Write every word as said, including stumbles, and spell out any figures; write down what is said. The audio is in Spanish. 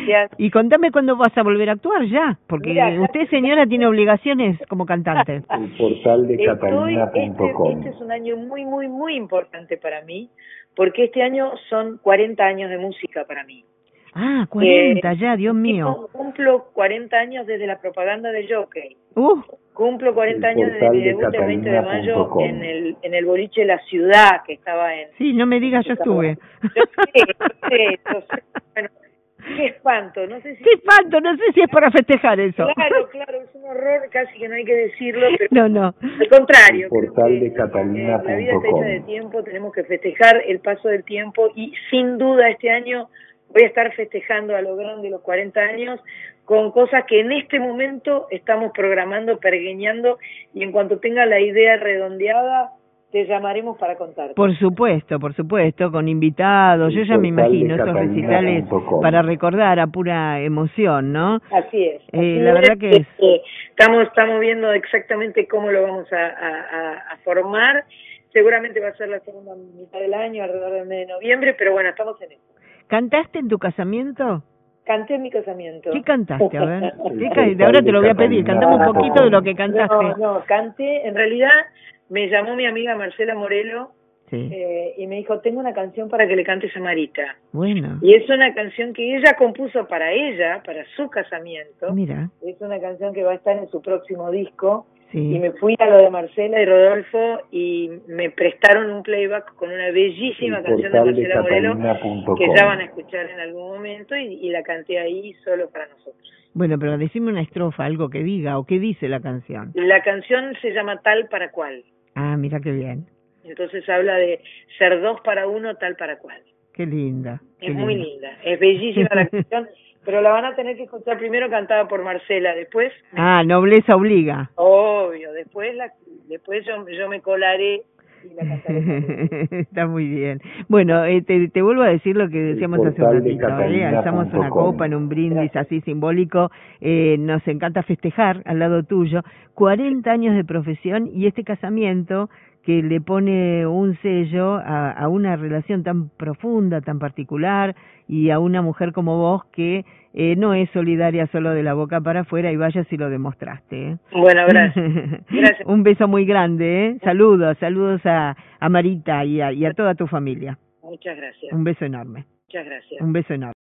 gracias. Y contame cuándo vas a volver a actuar ya, porque Mira, usted, señora, tiene obligaciones como cantante. El portal de catalina punto com. Este, este es un año muy, muy, muy importante para mí, porque este año son cuarenta años de música para mí. Ah, cuarenta eh, ya, Dios mío. Cumplo cuarenta años desde la propaganda de Jockey. Uh. Cumplo cuarenta años desde mi debut el veinte de mayo en el en el boliche La Ciudad, que estaba en... Sí, no me digas, yo estuve. Yo sé, yo sé, yo sé. Bueno, qué espanto, no sé si... Qué espanto, no sé si es para festejar eso. Claro, claro, es un horror, casi que no hay que decirlo, pero... No, no. Al contrario, el portal creo que, de catalina punto com. Eh, la vida está hecha de tiempo, tenemos que festejar el paso del tiempo y sin duda este año voy a estar festejando a lo grande los cuarenta años con cosas que en este momento estamos programando, pergeñando, y en cuanto tenga la idea redondeada, te llamaremos para contarte. Por supuesto, por supuesto, con invitados, yo ya me imagino esos recitales para recordar a pura emoción, ¿no? Así es. Así eh, la verdad que es... Eh, estamos, estamos viendo exactamente cómo lo vamos a, a, a formar, seguramente va a ser la segunda mitad del año, alrededor del mes de noviembre, pero bueno, estamos en eso. ¿Cantaste en tu casamiento? Canté en mi casamiento. ¿Qué cantaste? A ver, de ahora te lo voy a pedir, cantame un poquito de lo que cantaste. No, no, canté, en realidad me llamó mi amiga Marcela Morelo, sí. eh, y me dijo, tengo una canción para que le cantes a Marita. Bueno. Y es una canción que ella compuso para ella, para su casamiento. Mira. Es una canción que va a estar en su próximo disco. Sí. Y me fui a lo de Marcela y Rodolfo y me prestaron un playback con una bellísima canción de Marcela Morelo que ya van a escuchar en algún momento y, y la canté ahí solo para nosotros. Bueno, pero decime una estrofa, algo que diga, o qué dice la canción. La canción se llama Tal para Cual. Ah, mira qué bien. Entonces habla de ser dos para uno, tal para cual. Qué linda. Es qué muy linda. linda, es bellísima la canción, pero la van a tener que escuchar primero cantada por Marcela, después... Ah, nobleza obliga. Obvio, después la después yo, yo me colaré y la cantaré. Está muy bien. Bueno, eh, te, te vuelvo a decir lo que decíamos hace un ratito, ¿eh? Alzamos una copa en un brindis así simbólico, eh, nos encanta festejar al lado tuyo, cuarenta años de profesión y este casamiento que le pone un sello a, a una relación tan profunda, tan particular, y a una mujer como vos que eh, no es solidaria solo de la boca para afuera, y vaya si lo demostraste. ¿eh? Bueno, gracias. Gracias. Un beso muy grande, ¿eh? Saludos, saludos a, a Marita y a, y a toda tu familia. Muchas gracias. Un beso enorme. Muchas gracias. Un beso enorme.